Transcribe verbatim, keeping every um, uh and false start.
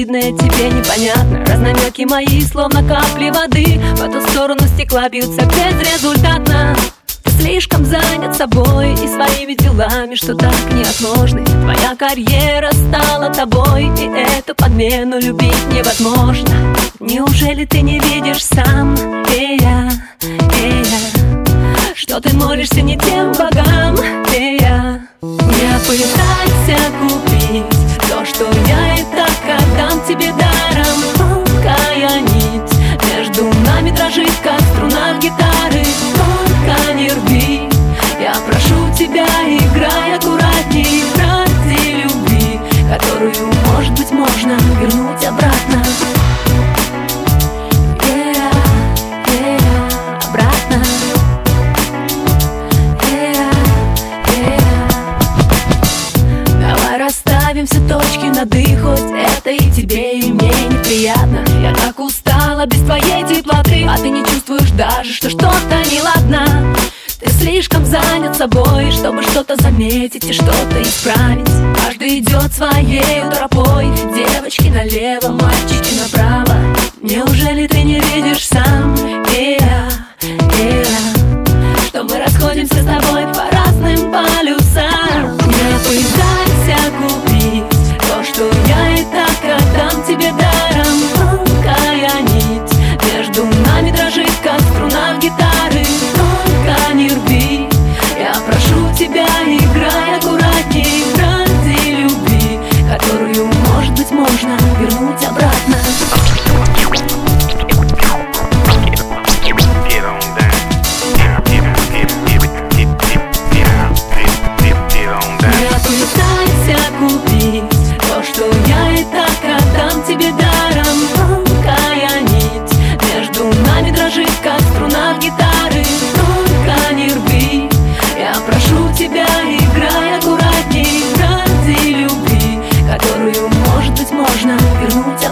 очевидное тебе непонятно. Разномерки мои, словно капли воды, по ту сторону стекла бьются безрезультатно. Ты слишком занят собой и своими делами, что так неотложны. Твоя карьера стала тобой, и эту подмену любить невозможно. Неужели ты не видишь сам, и я, и я, что ты молишься не тем богам, и я. Не пытайся купить то, что я и так отдам тебе даром. Тонкая нить между нами дрожит, как струна гитары. Только не рви, я прошу тебя, играй аккуратней ради любви, которую, может быть, можно вернуть обратно. Yeah, yeah, обратно. Расставим все точки над «и», хоть это и тебе, и мне неприятно. Я так устала без твоей теплоты, а ты не чувствуешь даже, что что-то неладно. Ты слишком занят собой, чтобы что-то заметить и что-то исправить. Каждый идет своей тропой, девочки налево, мальчики направо. Неужели ты не видишь сам, и я, и я, что мы расходимся с тобой по разным полюсам? Не пытайся купить то, что я и так отдам тебе даром. Тонкая нить между нами дрожит, как струна гитары. Только не рви, я прошу тебя, играй аккуратней ради любви, которую, может быть, можно вернуть обратно. Купить то, что я и так отдам тебе даром. Тонкая нить между нами дрожит, как струна гитары. Только не рви, я прошу тебя, играй аккуратней ради любви, которую, может быть, можно вернуть